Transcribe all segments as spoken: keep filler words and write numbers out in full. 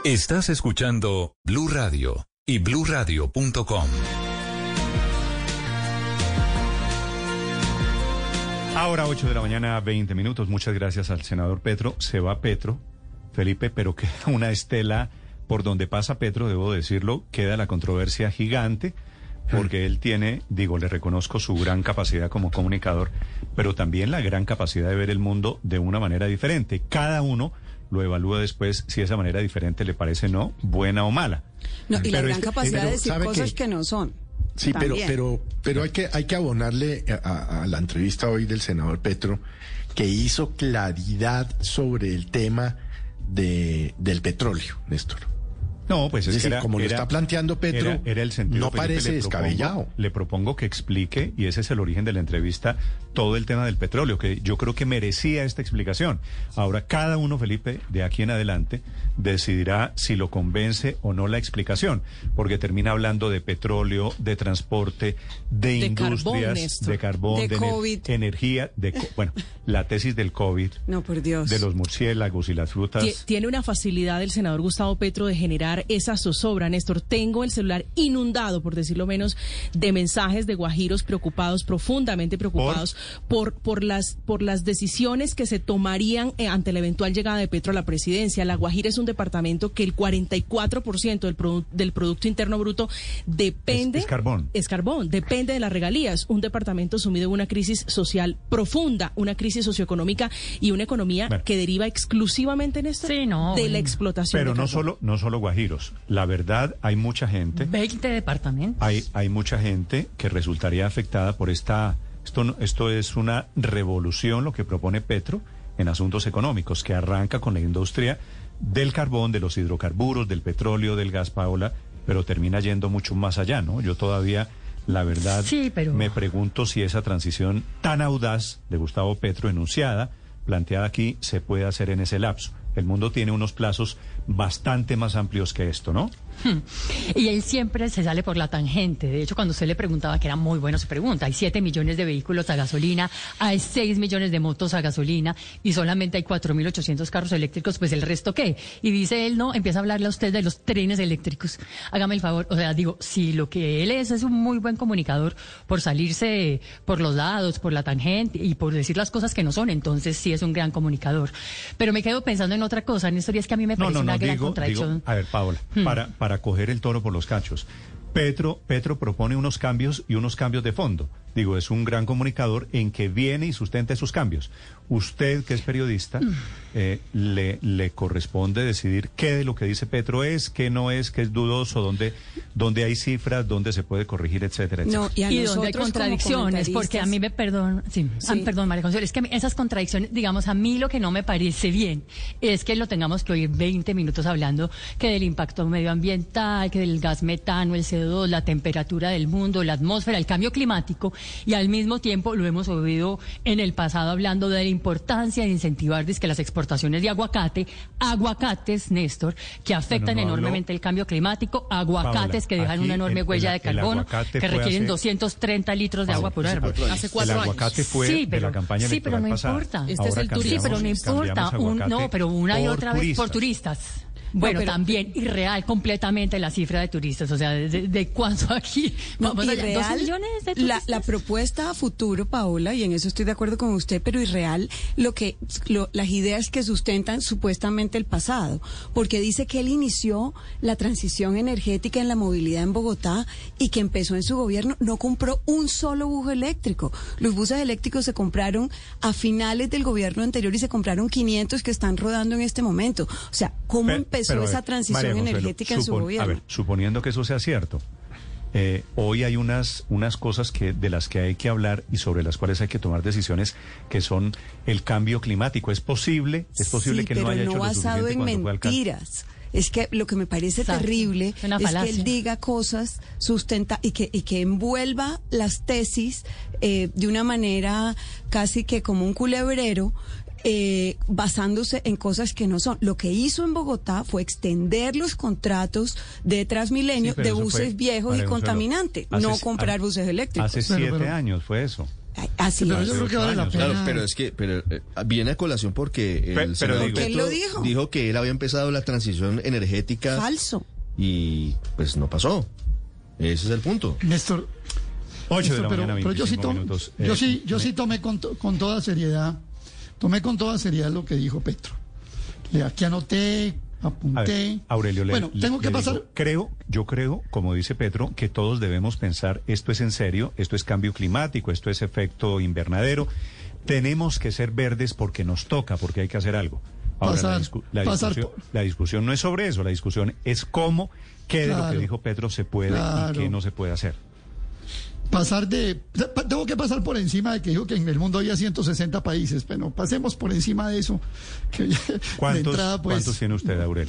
Estás escuchando Blue Radio y blue radio punto com. Ahora ocho de la mañana, veinte minutos. Muchas gracias al senador Petro. Se va Petro, Felipe, pero queda una estela por donde pasa Petro, debo decirlo, queda la controversia gigante, porque él tiene, digo, le reconozco su gran capacidad como comunicador, pero también la gran capacidad de ver el mundo de una manera diferente. Cada uno lo evalúa después si esa manera diferente le parece no buena o mala. No, y pero la gran este, capacidad pero, de decir cosas que, que no son. Sí, pero, también. pero, pero hay que, hay que abonarle a, a la entrevista hoy del senador Petro, que hizo claridad sobre el tema de, del petróleo, Néstor. No, pues es, es decir, que era, como lo era, está planteando Petro, era, era el sentido, no Felipe, parece le descabellado. Propongo, le propongo que explique, y ese es el origen de la entrevista, todo el tema del petróleo, que yo creo que merecía esta explicación. Ahora, cada uno, Felipe, de aquí en adelante, decidirá si lo convence o no la explicación, porque termina hablando de petróleo, de transporte, de, de industrias, carbón, de carbón, de, de COVID. Ener- energía, de, bueno, la tesis del COVID, no, por Dios, de los murciélagos y las frutas. Tiene una facilidad el senador Gustavo Petro de generar esa zozobra, Néstor. Tengo el celular inundado, por decirlo menos, de mensajes de guajiros preocupados, profundamente preocupados por, por, por las, por las decisiones que se tomarían eh, ante la eventual llegada de Petro a la presidencia. La Guajira es un departamento que el cuarenta y cuatro por ciento del, produ- del Producto Interno Bruto depende... Es, es carbón. Es carbón, depende de las regalías. Un departamento sumido en una crisis social profunda, una crisis socioeconómica y una economía bueno. que deriva exclusivamente, Néstor, sí, no, de la explotación Pero de no carbón. solo, no solo guajiros. La verdad, hay mucha gente... veinte departamentos. Hay, hay mucha gente que resultaría afectada por esta... Esto, no- esto es una revolución lo que propone Petro en asuntos económicos, que arranca con la industria del carbón, de los hidrocarburos, del petróleo, del gas, Paola, pero termina yendo mucho más allá, ¿no? Yo todavía, la verdad, sí, pero... me pregunto si esa transición tan audaz de Gustavo Petro, enunciada, planteada aquí, se puede hacer en ese lapso. El mundo tiene unos plazos bastante más amplios que esto, ¿no? Hmm. Y él siempre se sale por la tangente. De hecho, cuando usted le preguntaba, que era muy bueno su pregunta, hay siete millones de vehículos a gasolina, hay seis millones de motos a gasolina y solamente hay cuatro mil ochocientos carros eléctricos, pues el resto ¿qué? Y dice él, no, empieza a hablarle a usted de los trenes eléctricos. Hágame el favor, o sea, digo, si lo que él es es un muy buen comunicador por salirse por los lados, por la tangente y por decir las cosas que no son, entonces sí es un gran comunicador. Pero me quedo pensando en otra cosa, en historia es que a mí me No, parece no, no, una gran digo, contradicción. digo, a ver, Paola, Hmm. para, para coger el toro por los cachos. Petro, Petro propone unos cambios y unos cambios de fondo. Digo, es un gran comunicador en que viene y sustenta esos cambios. Usted, que es periodista, eh, le, le corresponde decidir qué de lo que dice Petro es, qué no es, qué es dudoso, dónde, dónde hay cifras, dónde se puede corregir, etcétera, etcétera. No, y a Y donde hay nosotros como contradicciones, porque a mí me perdón, sí, Sí. ah, perdón, María Consuelo, es que a mí esas contradicciones, digamos, a mí lo que no me parece bien es que lo tengamos que oír veinte minutos hablando que del impacto medioambiental, que del gas metano, el C O dos, la temperatura del mundo, la atmósfera, el cambio climático, y al mismo tiempo lo hemos oído en el pasado hablando de la importancia de incentivar que las exportaciones de aguacate, aguacates, Néstor, que afectan Bueno, no enormemente hablo- el cambio climático, aguacates Paola, que dejan aquí una enorme el- huella el- de el carbono, aguacate que fue requieren hace- doscientos treinta litros de Paola, agua por hace árbol. cuatro Hace cuatro el años. aguacate fue Sí, de pero- la campaña sí, electoral pero no pasada. importa. Este Ahora es el turismo. Sí, pero no cambiamos- importa. cambiamos Un, aguacate no, pero una y por otra vez por turistas. turistas. Bueno, pero- también irreal completamente la cifra de turistas. O sea, de, de, de cuánto aquí. No, Vamos allá, irreal, ¿doce millones de la, turistas? la propuesta a futuro, Paola, y en eso estoy de acuerdo con usted, pero irreal, lo que, lo, las ideas que sustentan supuestamente el pasado, porque dice que él inició la transición energética en la movilidad en Bogotá y que empezó en su gobierno, no compró un solo bus eléctrico. Los buses eléctricos se compraron a finales del gobierno anterior y se compraron quinientos que están rodando en este momento. O sea, ¿cómo Pe- empezó pero, a ver, esa transición María Consuelo, energética en su supon- gobierno? A ver, suponiendo que eso sea cierto, eh, hoy hay unas, unas cosas que de las que hay que hablar y sobre las cuales hay que tomar decisiones, que son el cambio climático. ¿Es posible? ¿Es posible Sí, que él no pero haya no hecho lo basado suficiente en cuando fue alcalde? mentiras. Es que lo que me parece Exacto. terrible Es una es que falacia. él diga cosas sustenta y que y que envuelva las tesis eh, de una manera casi que como un culebrero. Eh, basándose en cosas que no son. Lo que hizo en Bogotá fue extender los contratos de Transmilenio Sí, pero de eso buses fue, viejos María y Consuelo, contaminantes, hace- no comprar ha- buses eléctricos. Hace Pero, siete pero- años fue eso. Así pero es. yo creo que vale la pena. Claro, pero es que pero, eh, viene a colación porque el Pe- pero senador digo- Petro Él lo dijo. dijo que él había empezado la transición energética Falso. y pues no pasó. Ese es el punto. Néstor, ocho de la Néstor, pero, mañana, pero yo sí veinticinco tom- minutos. yo Eh, sí, yo me- sí tomé con, to- con toda seriedad, tomé con toda seriedad lo que dijo Petro. Le aquí anoté, A apunté. ver, Aurelio, le- bueno, le- tengo que le pasar. digo, creo, yo creo, como dice Petro, que todos debemos pensar, esto es en serio, esto es cambio climático, esto es efecto invernadero. Tenemos que ser verdes porque nos toca, porque hay que hacer algo. Ahora, Pasar- la, discu- la pasar discusión, por- la discusión no es sobre eso, la discusión es cómo, qué de lo Claro, que dijo Petro se puede claro. y qué no se puede hacer. Pasar de. pa- Tengo que pasar por encima de que dijo que en el mundo había ciento sesenta países. Pero pasemos por encima de eso. Que ya- de ¿Cuántos, entrada, pues, ¿cuántos tiene usted, Aurelio?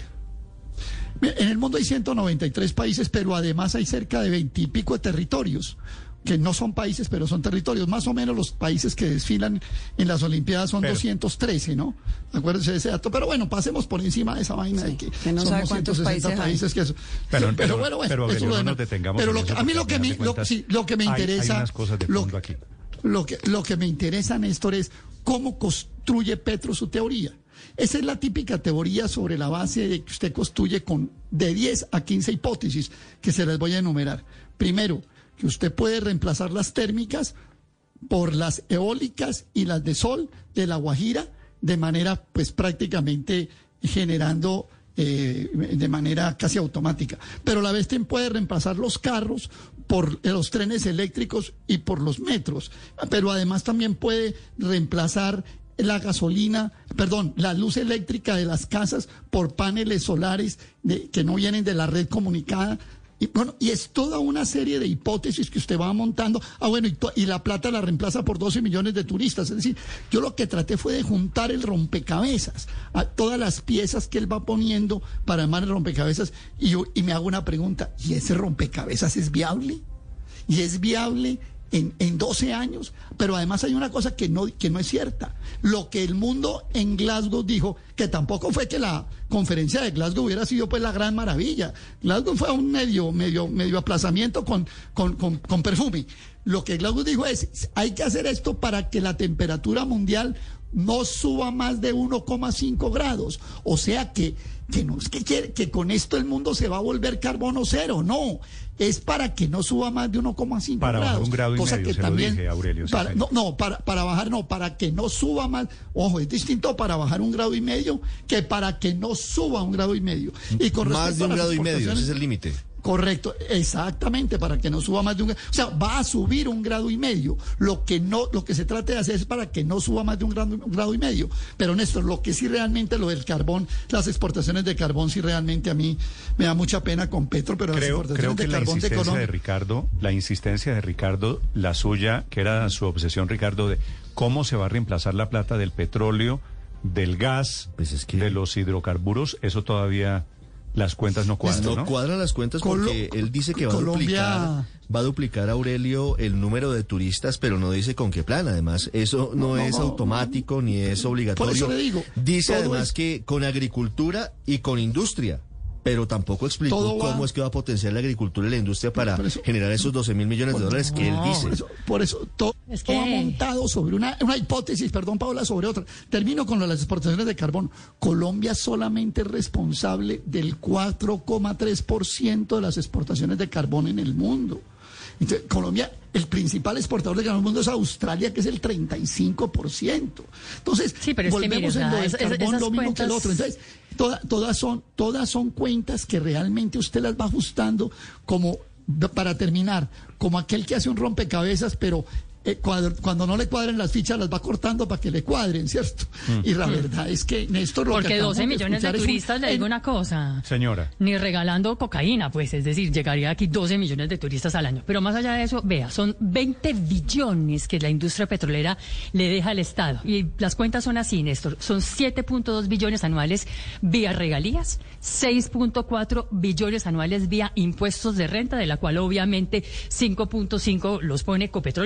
En el mundo hay ciento noventa y tres países, pero además hay cerca de veinte y pico de territorios, que no son países, pero son territorios. Más o menos los países que desfilan en las Olimpiadas son Pero- doscientos trece, ¿no? Acuérdense de ese dato. Pero bueno, pasemos por encima de esa vaina de que, que no sabe somos cuántos ciento sesenta países hay. que eso. Pero- Sí, pero- bueno, bueno, pero, eso es Aurelio, lo de no menos. nos detengamos Pero en lo eso, que- a mí porque lo que al me, final de lo, cuentas sí, lo que me hay- hay interesa, unas cosas de lo, fondo aquí. lo que lo que me interesa, Néstor, es cómo construye Petro su teoría. Esa es la típica teoría sobre la base de que usted construye con de diez a quince hipótesis que se les voy a enumerar. Primero, que usted puede reemplazar las térmicas por las eólicas y las de sol de La Guajira de manera pues prácticamente generando eh, de manera casi automática. Pero a la vez también puede reemplazar los carros por los trenes eléctricos y por los metros. Pero además también puede reemplazar la gasolina, perdón, la luz eléctrica de las casas por paneles solares de, que no vienen de la red comunicada. Y bueno, y es toda una serie de hipótesis que usted va montando. Ah, bueno, y, to- y la plata la reemplaza por doce millones de turistas. Es decir, yo lo que traté fue de juntar el rompecabezas, a todas las piezas que él va poniendo para armar el rompecabezas. Y, yo, y me hago una pregunta, ¿y ese rompecabezas es viable? ¿Y es viable en, en doce años? Pero además hay una cosa que no, que no es cierta. Lo que el mundo en Glasgow dijo, que tampoco fue que la conferencia de Glasgow hubiera sido pues la gran maravilla. Glasgow fue un medio, medio, medio aplazamiento con, con, con, con perfume. Lo que Glasgow dijo es, hay que hacer esto para que la temperatura mundial no suba más de uno coma cinco grados. O sea que, que no es que, quiere, que con esto el mundo se va a volver carbono cero, no. Es para que no suba más de uno coma cinco Para grados. bajar un grado y cosa medio, que se lo también, dije, Aurelio, sí, para, señor. no, no, para, para bajar, no, para que no suba más. Ojo, es distinto para bajar un grado y medio que para que no suba un grado y medio. Y con Más respecto de a un las grado y medio, exportaciones- ese es el límite. Correcto, exactamente, para que no suba más de un grado. O sea, va a subir un grado y medio. Lo que no, lo que se trata de hacer es para que no suba más de un grado, un grado y medio. Pero Néstor, lo que sí realmente lo del carbón, las exportaciones de carbón, sí realmente a mí me da mucha pena con Petro, pero las Creo, exportaciones creo que de la carbón de insistencia de Colombia. Ricardo, la insistencia de Ricardo, la suya, que era su obsesión, Ricardo, de cómo se va a reemplazar la plata del petróleo, del gas, Pues es que- de los hidrocarburos, eso todavía las cuentas no cuadran, No, ¿no? cuadran las cuentas Colo- porque él dice que va a Colombia- duplicar, va a duplicar, Aurelio, el número de turistas, pero no dice con qué plan. Además, eso no, No, no, es no, automático ni es obligatorio. Por eso le digo, dice todo además es- que con agricultura y con industria. Pero tampoco explicó Todo va- cómo es que va a potenciar la agricultura y la industria para Por eso- generar esos doce mil millones de dólares que él No. dice. Por eso, por eso todo Es que- va montado sobre una, una hipótesis, perdón, Paola, sobre otra. Termino con lo de las exportaciones de carbón. Colombia solamente es responsable del cuatro coma tres por ciento de las exportaciones de carbón en el mundo. Entonces, Colombia, el principal exportador de carbón del mundo es Australia, que es el treinta y cinco por ciento. Entonces, Sí, pero es que, volvemos mire, en o lo sea, del es- es- carbón esas lo mismo que el cuentas- otro. Entonces, toda- todas, son, todas son cuentas que realmente usted las va ajustando como, para terminar, como aquel que hace un rompecabezas, pero eh, cuadro- cuando no le cuadren las fichas las va cortando para que le cuadren, ¿cierto? Y la verdad es que, Néstor, lo que Porque acabamos doce millones de escuchar es un- turistas, le digo una cosa. Señora. Ni regalando cocaína, pues, es decir, llegaría aquí doce millones de turistas al año. Pero más allá de eso, vea, son veinte billones que la industria petrolera le deja al Estado. Y las cuentas son así, Néstor. Son siete punto dos billones anuales vía regalías, seis punto cuatro billones anuales vía impuestos de renta, de la cual obviamente cinco punto cinco los pone Ecopetrol y el resto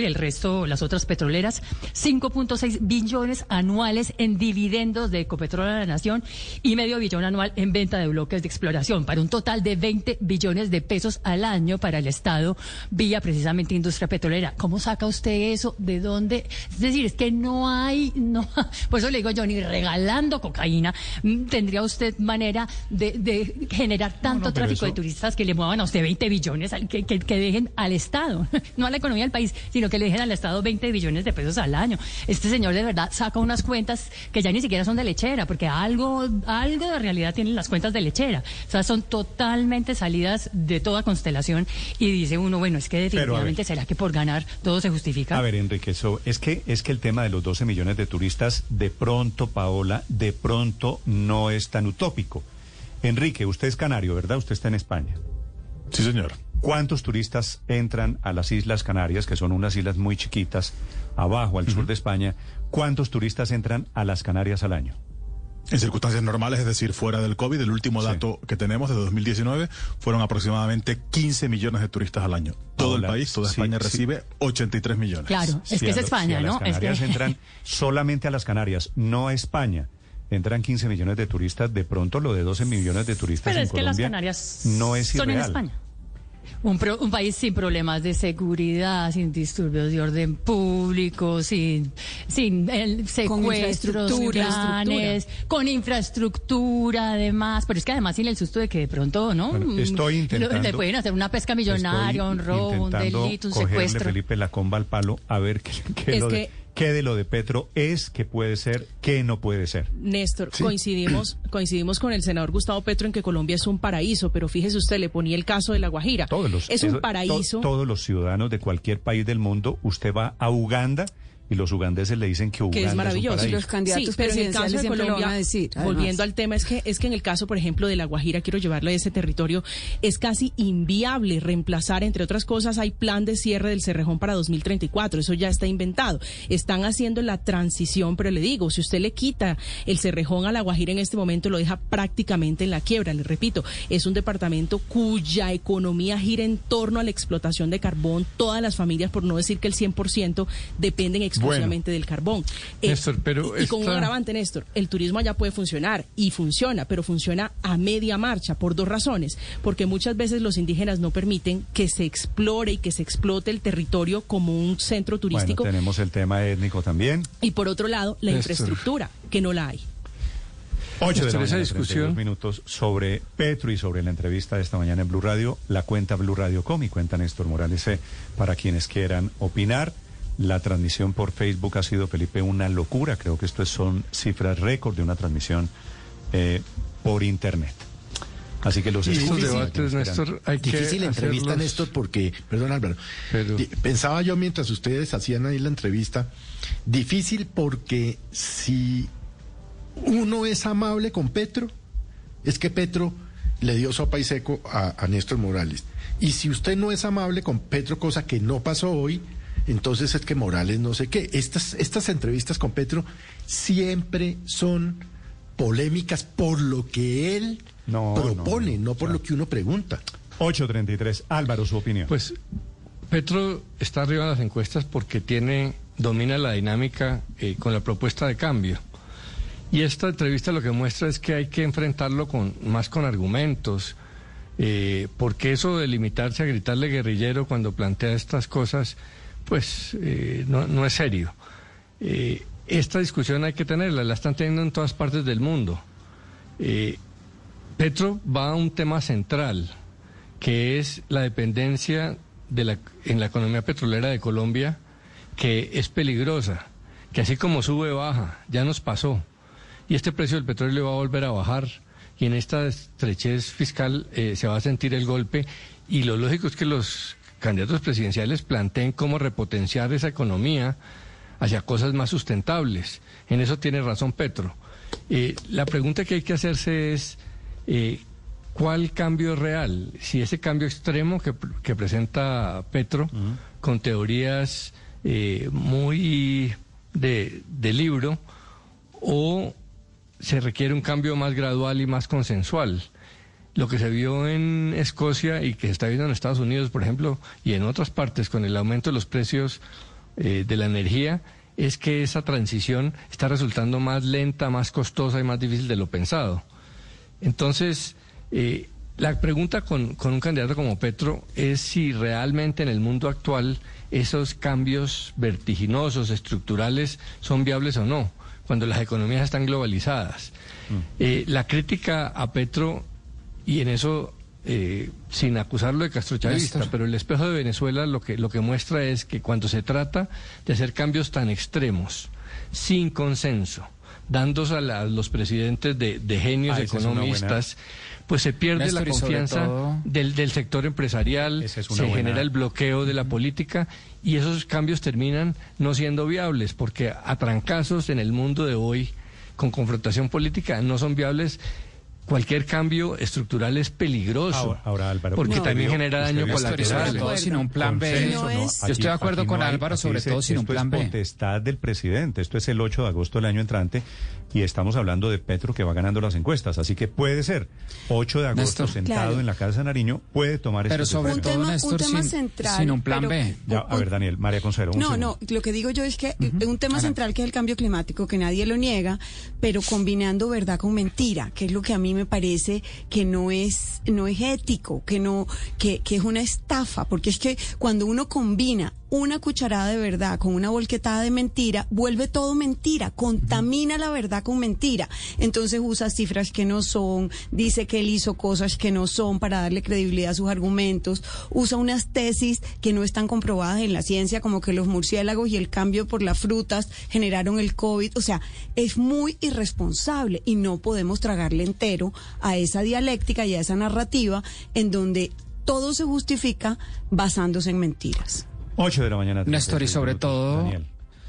resto las otras petroleras, cinco punto seis billones anuales en dividendos de Ecopetrol a la nación y medio billón anual en venta de bloques de exploración, para un total de veinte billones de pesos al año para el Estado vía precisamente industria petrolera. ¿Cómo saca usted eso? ¿De dónde? Es decir, es que no hay, no, por eso le digo yo, ni regalando cocaína tendría usted manera de, de generar tanto no, no, tráfico eso... de turistas que le muevan a usted veinte billones, que, que, que dejen al Estado, no a la economía del país, sino que le dejen al Estado veinte billones de pesos al año. Este señor de verdad saca unas cuentas que ya ni siquiera son de lechera, porque algo, algo de realidad tienen las cuentas de lechera. O sea, son totalmente salidas de toda constelación y dice uno, bueno, es que definitivamente será que por ganar todo se justifica. A ver, Enrique, eso, es que es que el tema de los doce millones de turistas, de pronto, Paola, de pronto no es tan utópico. Enrique, usted es canario, ¿verdad? Usted está en España. Sí, señor. ¿Cuántos turistas entran a las Islas Canarias, que son unas islas muy chiquitas, abajo, al uh-huh. sur de España? ¿Cuántos turistas entran a las Canarias al año? En circunstancias normales, es decir, fuera del COVID, el último dato sí. que tenemos de dos mil diecinueve fueron aproximadamente quince millones de turistas al año. Todo Hola. el país, toda sí, España sí. recibe ochenta y tres millones. Claro, es sí, que es España, si ¿no? Las Canarias es que... entran solamente a las Canarias, no a España. Entran quince millones de turistas, de pronto lo de doce millones de turistas Pero en es Colombia que las Canarias no es son irreal. En España. Un, pro, un país sin problemas de seguridad, sin disturbios de orden público, sin, sin el secuestros, con planes, con infraestructura además, pero es que además sin el susto de que de pronto, ¿no? Bueno, estoy intentando... Le pueden hacer una pesca millonaria, un robo, un delito, un secuestro. Felipe la comba al palo, a ver qué, qué es lo que... de... ¿Qué de lo de Petro es, que puede ser, qué no puede ser? Néstor, ¿Sí? coincidimos coincidimos con el senador Gustavo Petro en que Colombia es un paraíso, pero fíjese usted, le ponía el caso de La Guajira. Todos los, es eso, un paraíso. To, todos los ciudadanos de cualquier país del mundo, usted va a Uganda y los ugandeses le dicen que Uganda que es maravilloso. Es un y los candidatos sí, pero en el caso de Colombia, van a decir, volviendo al tema, es que es que en el caso, por ejemplo, de La Guajira, quiero llevarlo a ese territorio, es casi inviable reemplazar, entre otras cosas, hay plan de cierre del Cerrejón para dos mil treinta y cuatro, eso ya está inventado. Están haciendo la transición, pero le digo, si usted le quita el Cerrejón a La Guajira en este momento, lo deja prácticamente en la quiebra. Le repito, es un departamento cuya economía gira en torno a la explotación de carbón. Todas las familias, por no decir que el cien por ciento, dependen exclusivamente bueno, del carbón. Néstor, eh, pero y, esta... y con un agravante, Néstor, el turismo allá puede funcionar, y funciona, pero funciona a media marcha, por dos razones. Porque muchas veces los indígenas no permiten que se explore y que se explote el territorio como un centro turístico. Bueno, tenemos el tema étnico también. Y por otro lado, la Néstor. infraestructura, que no la hay. Ocho de la mañana, discusión. treinta y dos minutos sobre Petro y sobre la entrevista de esta mañana en Blue Radio, la cuenta Blue Radio Com y cuenta Néstor Morales C, para quienes quieran opinar. La transmisión por Facebook ha sido, Felipe, una locura. Creo que esto son cifras récord de una transmisión eh, por Internet. Así que los y estos difícil, debates, Néstor, hay difícil que entrevista, hacerlos... Néstor, porque, perdón Álvaro, Pero... pensaba yo mientras ustedes hacían ahí la entrevista, difícil porque si uno es amable con Petro, es que Petro le dio sopa y seco a, a Néstor Morales. Y si usted no es amable con Petro, cosa que no pasó hoy, entonces es que Morales no sé qué. Estas, estas entrevistas con Petro siempre son polémicas por lo que él no, propone, no, no, no por claro. lo que uno pregunta. ocho treinta y tres, Álvaro, su opinión. Pues Petro está arriba de las encuestas porque tiene, domina la dinámica eh, con la propuesta de cambio. Y esta entrevista lo que muestra es que hay que enfrentarlo con más con argumentos, eh, porque eso de limitarse a gritarle guerrillero cuando plantea estas cosas, pues eh, no, no es serio. Eh, esta discusión hay que tenerla, la están teniendo en todas partes del mundo. Eh, Petro va a un tema central, que es la dependencia de la, en la economía petrolera de Colombia, que es peligrosa, que así como sube, baja, ya nos pasó. Y este precio del petróleo va a volver a bajar, y en esta estrechez fiscal eh, se va a sentir el golpe, y lo lógico es que los candidatos presidenciales planteen cómo repotenciar esa economía hacia cosas más sustentables. En eso tiene razón Petro. Eh, la pregunta que hay que hacerse es, eh, ¿cuál cambio es real? Si ese cambio extremo que, que presenta Petro, uh-huh. con teorías eh, muy de, de libro, o se requiere un cambio más gradual y más consensual. Lo que se vio en Escocia y que se está viendo en Estados Unidos, por ejemplo, y en otras partes con el aumento de los precios eh, de la energía es que esa transición está resultando más lenta, más costosa y más difícil de lo pensado. Entonces, eh, la pregunta con, con un candidato como Petro es si realmente en el mundo actual esos cambios vertiginosos, estructurales, son viables o no, cuando las economías están globalizadas. Mm. Eh, la crítica a Petro, y en eso, eh, sin acusarlo de castrochavista, pero el espejo de Venezuela lo que, lo que muestra es que cuando se trata de hacer cambios tan extremos, sin consenso, dándose a, la, a los presidentes de, de genios ah, economistas, buena... pues se pierde Néstor, la confianza todo... del, del sector empresarial, es se buena... genera el bloqueo de la política y esos cambios terminan no siendo viables, porque a trancazos en el mundo de hoy, con confrontación política, no son viables. Cualquier cambio estructural es peligroso, ahora, ahora Álvaro, porque no, también genera daño colateral. Sobre todo sin un plan B. No es... Yo estoy de acuerdo con no hay, Álvaro, sobre dice, todo sin un plan B. Esto es potestad del presidente. Esto es el ocho de agosto del año entrante y estamos hablando de Petro que va ganando las encuestas. Así que puede ser ocho de agosto Néstor, sentado claro. en la Casa de Nariño, puede tomar Pero este sobre decisión. todo, un tema, Néstor, un tema sin, central, sin un plan pero, B. Ya, a ver, Daniel, María Consuelo. Un no, segundo. no, lo que digo yo es que uh-huh. un tema Ahora. central que es el cambio climático, que nadie lo niega, pero combinando verdad con mentira, que es lo que a mí me parece que no es no es ético, que no que, que es una estafa, porque es que cuando uno combina una cucharada de verdad con una volquetada de mentira, vuelve todo mentira, contamina la verdad con mentira. Entonces usa cifras que no son, dice que él hizo cosas que no son para darle credibilidad a sus argumentos, usa unas tesis que no están comprobadas en la ciencia, como que los murciélagos y el cambio por las frutas generaron el COVID. O sea, es muy irresponsable y no podemos tragarle entero a esa dialéctica y a esa narrativa en donde todo se justifica basándose en mentiras. ocho de la mañana. Néstor, y sobre minutos. todo, Daniel.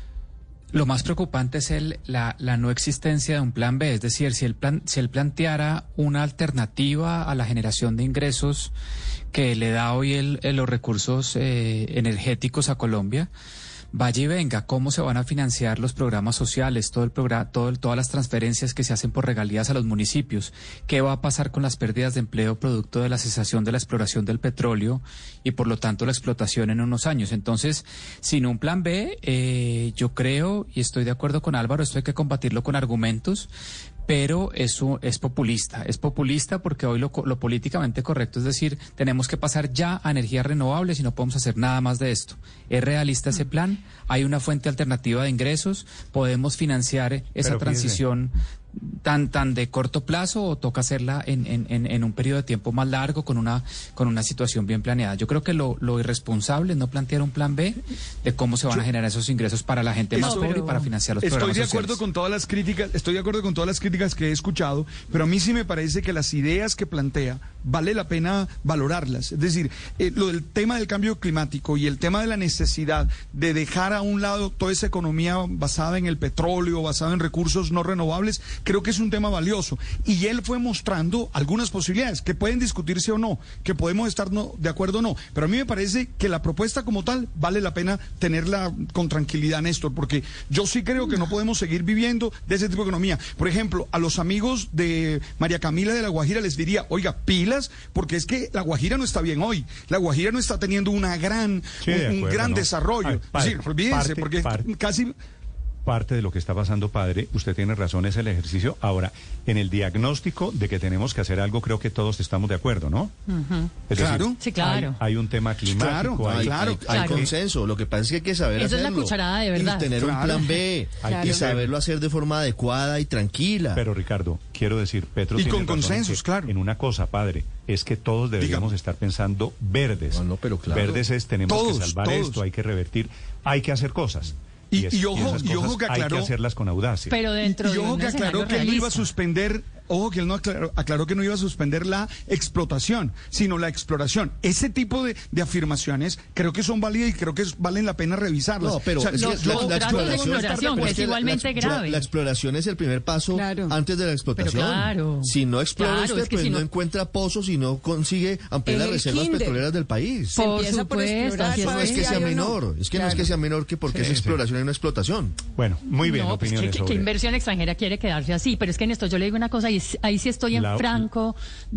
Lo más preocupante es el, la, la no existencia de un plan B. Es decir, si él, plan, si él planteara una alternativa a la generación de ingresos que le da hoy el, el, los recursos eh, energéticos a Colombia, vaya y venga, cómo se van a financiar los programas sociales, todo el programa, todo el, todas las transferencias que se hacen por regalías a los municipios, qué va a pasar con las pérdidas de empleo producto de la cesación de la exploración del petróleo y por lo tanto la explotación en unos años. Entonces, sin un plan B, eh, yo creo, y estoy de acuerdo con Álvaro, esto hay que combatirlo con argumentos, pero eso es populista. Es populista porque hoy lo, lo políticamente correcto es decir, tenemos que pasar ya a energías renovables y no podemos hacer nada más de esto. ¿Es realista ese plan? ¿Hay una fuente alternativa de ingresos? ¿Podemos financiar esa pero transición tan tan de corto plazo o toca hacerla en, en, en, en un periodo de tiempo más largo con una con una situación bien planeada? Yo creo que lo, lo irresponsable es no plantear un plan B de cómo se van Yo, a generar esos ingresos para la gente más pobre y para financiar los programas sociales. Estoy de acuerdo sociales. con todas las críticas, estoy de acuerdo con todas las críticas que he escuchado, pero a mí sí me parece que las ideas que plantea vale la pena valorarlas. Es decir, eh, lo del tema del cambio climático y el tema de la necesidad de dejar a un lado toda esa economía basada en el petróleo, basada en recursos no renovables, creo que es un tema valioso. Y él fue mostrando algunas posibilidades que pueden discutirse o no, que podemos estar no, de acuerdo o no. Pero a mí me parece que la propuesta como tal vale la pena tenerla con tranquilidad, Néstor, porque yo sí creo que no podemos seguir viviendo de ese tipo de economía. Por ejemplo, a los amigos de María Camila de La Guajira les diría, oiga, pilas, porque es que La Guajira no está bien hoy. La Guajira no está teniendo una gran, sí, un, de acuerdo, un gran ¿no? desarrollo. Ay, padre, sí, olvídense, parte, porque parte. casi... Parte de lo que está pasando, padre, usted tiene razón, es el ejercicio. Ahora, en el diagnóstico de que tenemos que hacer algo, creo que todos estamos de acuerdo, ¿no? Uh-huh. Es claro. Decir, sí, claro. Hay, hay un tema climático. Claro, hay, claro, hay, claro. hay consenso. Lo que pasa es que hay que saber Eso hacerlo. es la cucharada de verdad. Y tener claro. un plan B. Claro. Y saberlo hacer de forma adecuada y tranquila. Pero, Ricardo, quiero decir, Petro y tiene con consensos, en claro. En una cosa, padre, es que todos deberíamos Dígame. estar pensando verdes. No, no, pero claro. Verdes es, tenemos todos, que salvar todos. esto, hay que revertir, hay que hacer cosas. Y, es, y, ojo, y, y ojo que aclaró, hay que hacerlas con audacia. Pero dentro y, y ojo de que aclaró que él no iba a suspender, ojo que él no aclaró, aclaró que no iba a suspender la explotación, sino la exploración. Ese tipo de, de afirmaciones creo que son válidas y creo que es, valen la pena revisarlas. No, pero o sea, es no, que la, no, la exploración, exploración que es igualmente la, grave. La exploración es el primer paso claro. antes de la explotación. Pero claro. Si no explora claro, usted, es que pues si no, no encuentra pozos y no consigue ampliar las reservas kinder. petroleras del país. Se Por empieza por supuesto, explorar, así Eso no es que sea menor, es que claro. no es que sea menor que porque sí, es sí. exploración y no explotación. Bueno, muy bien, no, pues opiniones que, sobre... que inversión extranjera quiere quedarse así, pero es que en esto yo le digo una cosa y ahí sí estoy en La... franco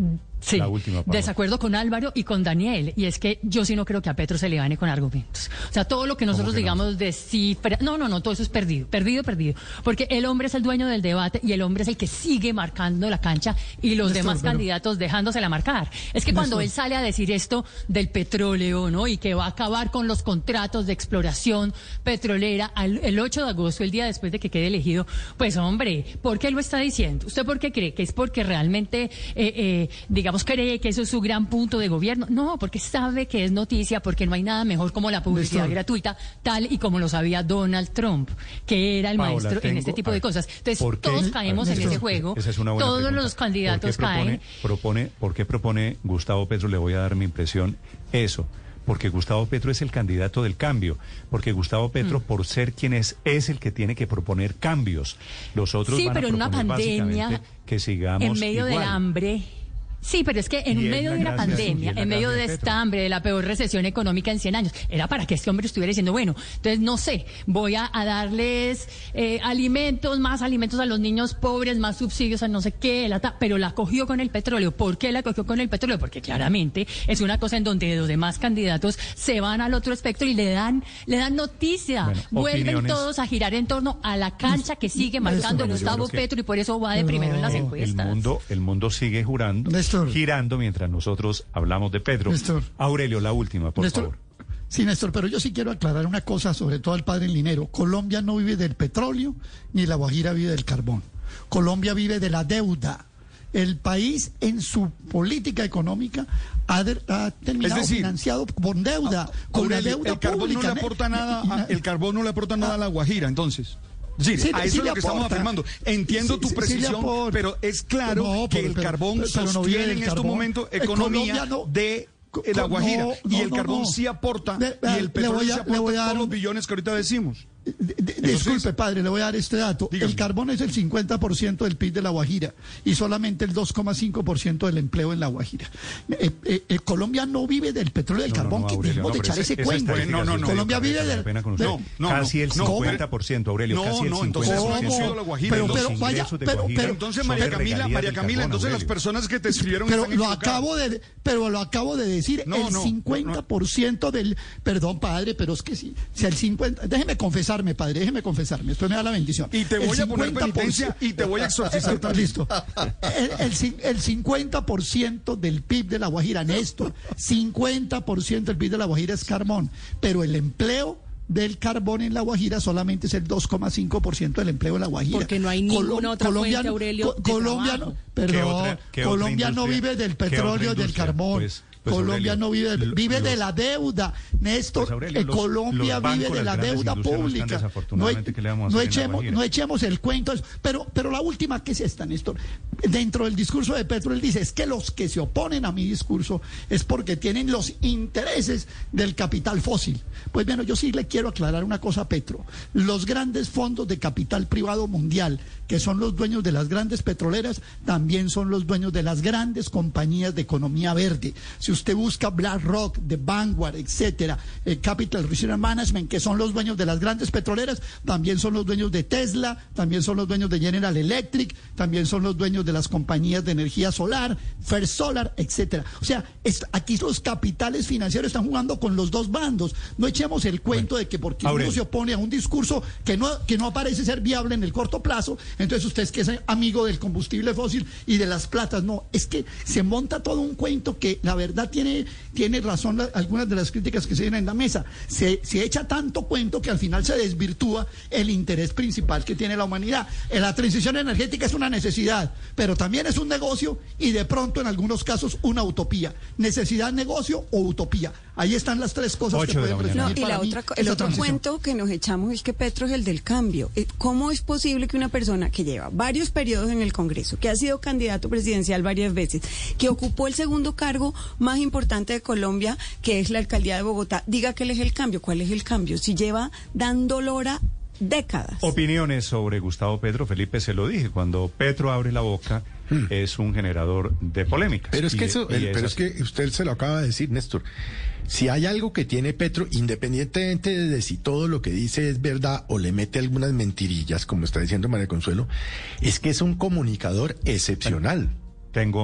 Sí, la última, Paola. Desacuerdo con Álvaro y con Daniel, y es que yo sí no creo que a Petro se le gane con argumentos. O sea, todo lo que nosotros que digamos no? de cifra, no, no, no, todo eso es perdido, perdido, perdido, porque el hombre es el dueño del debate y el hombre es el que sigue marcando la cancha y los Néstor, demás pero... candidatos dejándosela marcar. Es que cuando Néstor. él sale a decir esto del petróleo, ¿no? Y que va a acabar con los contratos de exploración petrolera al, el ocho de agosto, el día después de que quede elegido, pues hombre, ¿por qué lo está diciendo? ¿Usted por qué cree? ¿Que es porque realmente, eh, eh, digamos, cree que eso es su gran punto de gobierno? No, porque sabe que es noticia, porque no hay nada mejor como la publicidad Néstor. gratuita, tal y como lo sabía Donald Trump, que era el Paola, maestro tengo- en este tipo a de ver, cosas. Entonces, ¿por qué? todos caemos en Néstor, ese juego, esa es una buena todos pregunta. los candidatos ¿Por qué propone, caen. propone, ¿Por qué propone Gustavo Petro? Le voy a dar mi impresión eso. Porque Gustavo Petro es el candidato del cambio, porque Gustavo Petro, Mm. por ser quien es, es el que tiene que proponer cambios. Los otros Sí, van pero a en una proponer pandemia, básicamente que sigamos en medio igual. del hambre. Sí, pero es que en Y es medio la de una gracia, pandemia, y es la en medio gracia de de esta Petro. hambre, de la peor recesión económica en cien años, era para que este hombre estuviera diciendo, bueno, entonces no sé, voy a, a darles eh, alimentos, más alimentos a los niños pobres, más subsidios a no sé qué, la ta- pero la cogió con el petróleo. ¿Por qué la cogió con el petróleo? Porque claramente es una cosa en donde los demás candidatos se van al otro espectro y le dan, le dan noticia. Bueno, Vuelven opiniones. todos a girar en torno a la cancha que sigue marcando Néstor, yo Gustavo creo que- Petro y por eso va de primero en las El- encuestas. El mundo, el mundo sigue jurando, Néstor. girando mientras nosotros hablamos de Pedro. Néstor. Aurelio, la última, por Néstor, favor. Sí, Néstor, pero yo sí quiero aclarar una cosa, sobre todo al padre Linero. Colombia no vive del petróleo, ni la Guajira vive del carbón. Colombia vive de la deuda. El país en su política económica ha, de- ha terminado Es decir, financiado con deuda, con la Aurelio, deuda el carbón pública. no le aporta nada, a- el carbón no le aporta nada a la Guajira, entonces. Sí, Sí, a sí eso es le lo que estamos aporta. afirmando. Entiendo Sí, tu sí, sí le precisión, aporta. pero es claro No, que pero- el pero- carbón pero- pero no vive sostiene del en estos carbón. momentos Eh, economía Colombia no- de Co- la co- Guajira. no, y no, el no, carbón no. sí aporta, Le- y el le petróleo voy a- sí le aporta voy a dar todos los un- billones que ahorita decimos. D- d- Eso Disculpe, sí. padre, le voy a dar este dato. Dígame. El carbón es el cincuenta por ciento del P I B de la Guajira y solamente el dos coma cinco por ciento del empleo en la Guajira. Eh, eh, eh, Colombia no vive del petróleo y del No, no, carbón, no, que Aurelio, dejemos no, de pero echar esa- ese esa cuento. estadística No, no, sí no. te Colombia digo, vive me da del... pena con de- usted. No, no, Casi el no, cincuenta por ciento, Aurelio, No, casi el no, entonces cincuenta por eso no ciento. ha sido la Guajira. Pero- de los pero vaya, ingresos de pero- Guajira pero- Entonces, son María de Camila, regalías María del Camila, carbón, entonces las Aurelio. personas que te escribieron Pero están lo equivocadas. acabo de, pero lo acabo de decir, No, el no, cincuenta por ciento del, perdón padre, pero es que si, si el cincuenta, déjeme confesarme padre, déjeme confesarme, después me da la bendición. Y te El voy a poner cincuenta por ciento penitencia y te voy a exorcizar Eh, también. Listo. El, el, cin- el cincuenta por ciento del P I B de la Guajira, Néstor, cincuenta por ciento del P I B de la Guajira es carbón, pero el empleo del carbón en la Guajira solamente es el dos coma cinco por ciento del empleo en la Guajira. Porque no hay ninguna otra fuente, Aurelio, de Colombia, trabajo. no- perdón, otra- qué otra Colombia no industria? vive del ¿Qué otra petróleo y del industria? carbón. Pues- pues, Colombia Aurelio, no vive, lo- vive de los- la deuda, Néstor. Pues, Aurelio, eh, los- Colombia los bancos, vive de las la grandes deuda industrias no están pública. No, desafortunadamente, e- ¿qué le vamos a no hacer en la echemos, Guajira? no echemos el cuento. de eso. Pero, pero la última que es esta, Néstor. Dentro del discurso de Petro, él dice, es que los que se oponen a mi discurso es porque tienen los intereses del capital fósil. Pues bueno, yo sí le quiero aclarar una cosa a Petro. Los grandes fondos de capital privado mundial, que son los dueños de las grandes petroleras, también son los dueños de las grandes compañías de economía verde. Si usted busca BlackRock, The Vanguard, etcétera, eh, Capital Research Management, que son los dueños de las grandes petroleras, también son los dueños de Tesla, también son los dueños de General Electric, también son los dueños de las compañías de energía solar, First Solar, etcétera. O sea, es- aquí los capitales financieros están jugando con los dos bandos. No echemos el cuento de que porque Aurelio. uno se opone a un discurso que no, que no parece ser viable en el corto plazo, entonces usted es que es amigo del combustible fósil y de las platas. No, es que se monta todo un cuento que la verdad tiene, tiene razón la- algunas de las críticas que se vienen en la mesa. Se, se echa tanto cuento que al final se desvirtúa el interés principal que tiene la humanidad. Eh, La transición energética es una necesidad, pero también es un negocio y de pronto en algunos casos una utopía. Necesidad, negocio o utopía. Ahí están las tres cosas Ocho que de la pueden mañana. definir No, y para la mí otra, co- el esa otro transición. cuento que nos echamos es que Petro es el del cambio. Eh, ¿Cómo es posible que una persona que lleva varios periodos en el Congreso, que ha sido candidato presidencial varias veces, que ocupó el segundo cargo más importante de Colombia, que es la alcaldía de Bogotá, diga que él es el cambio? ¿Cuál es el cambio? Si lleva dando lora décadas. Opiniones sobre Gustavo Petro, Felipe, se lo dije, cuando Petro abre la boca es un generador de polémicas. Pero es que Y- eso, y el- pero así. es que usted se lo acaba de decir, Néstor. Si hay algo que tiene Petro, independientemente de si todo lo que dice es verdad o le mete algunas mentirillas, como está diciendo María Consuelo, es que es un comunicador excepcional. Tengo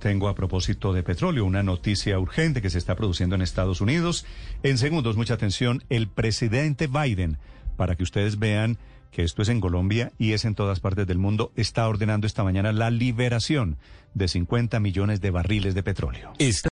tengo a propósito de petróleo, una noticia urgente que se está produciendo en Estados Unidos. En segundos, mucha atención, el presidente Biden, para que ustedes vean que esto es en Colombia y es en todas partes del mundo, está ordenando esta mañana la liberación de cincuenta millones de barriles de petróleo.